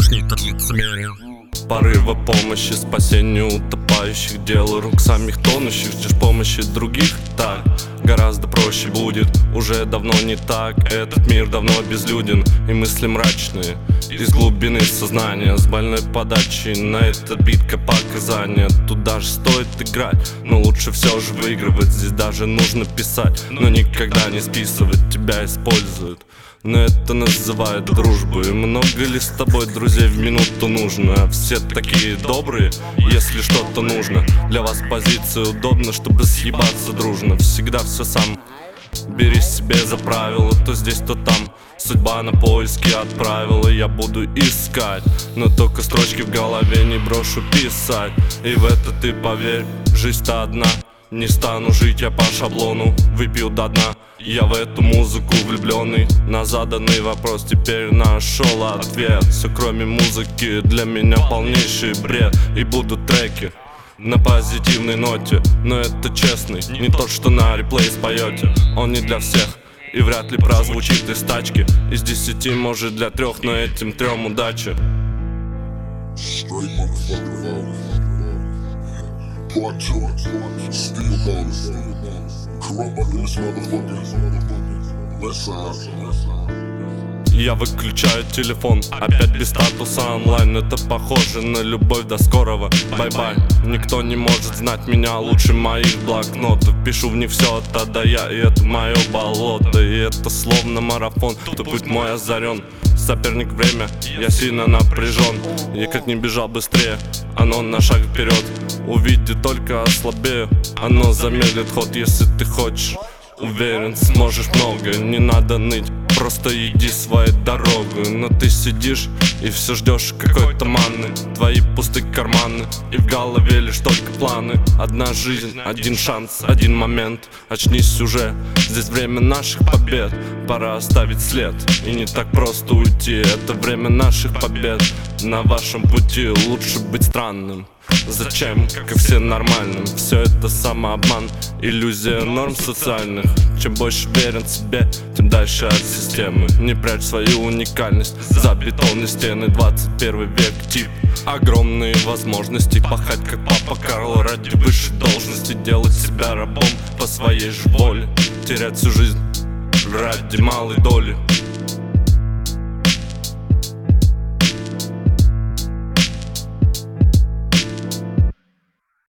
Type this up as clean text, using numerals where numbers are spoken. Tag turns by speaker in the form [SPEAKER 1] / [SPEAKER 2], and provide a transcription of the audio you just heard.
[SPEAKER 1] тошнит от лицемерия.
[SPEAKER 2] Порыва помощи, спасению утопающих, дело рук самих тонущих, ждешь помощи других. Так гораздо проще будет, уже давно не так. Этот мир давно безлюден, и мысли мрачные из глубины сознания, с больной подачей на этот бит как показания. Тут даже стоит играть, но лучше все же выигрывать. Здесь даже нужно писать, но никогда не списывать. Тебя используют, но это называют дружбой. Много ли с тобой друзей в минуту нужно? Все такие добрые, если что-то нужно. Для вас позиция удобна, чтобы съебаться дружно. Всегда все сам, бери себе за правило, то здесь, то там. Судьба на поиски отправила, я буду искать, но только строчки в голове не брошу писать. И в это ты поверь, жизнь-то одна. Не стану жить я по шаблону, выпью до дна. Я в эту музыку влюбленный, на заданный вопрос теперь нашел ответ. Все кроме музыки для меня полнейший бред. И будут треки на позитивной ноте, но это честный, не тот, что на реплей споете. Он не для всех и вряд ли прозвучит из тачки. Из 10 может для 3, но этим 3 удачи.
[SPEAKER 1] Part 2, Steel Ballers, Corrupt up in this motherfucker. West side.
[SPEAKER 2] Я выключаю телефон, опять без статуса онлайн. Это похоже на любовь до скорого бай-бай. Никто не может знать меня лучше моих блокнотов. Пишу в них все, тогда я, и это мое болото. И это словно марафон, то путь мой озарен. Соперник время, я сильно напряжен. И как не бежал быстрее, оно на шаг вперед. Увидит, только ослабею, оно замедлит ход. Если ты хочешь, уверен, сможешь много. Не надо ныть, просто иди своей дорогой. Но ты сидишь и все ждешь какой-то манны. Твои пустые карманы, и в голове лишь только планы. Одна жизнь, один шанс, один момент. Очнись уже, здесь время наших побед. Пора оставить след, и не так просто уйти. Это время наших побед. На вашем пути лучше быть странным. Зачем, как и все нормальным? Все это самообман, иллюзия норм социальных. Чем больше верен себе, тем дальше от системы. Не прячь свою уникальность за бетонные стены. 21 век, тип огромные возможности. Пахать как папа Карло ради высшей должности. Делать себя рабом по своей же воле. Терять всю жизнь ради малой доли.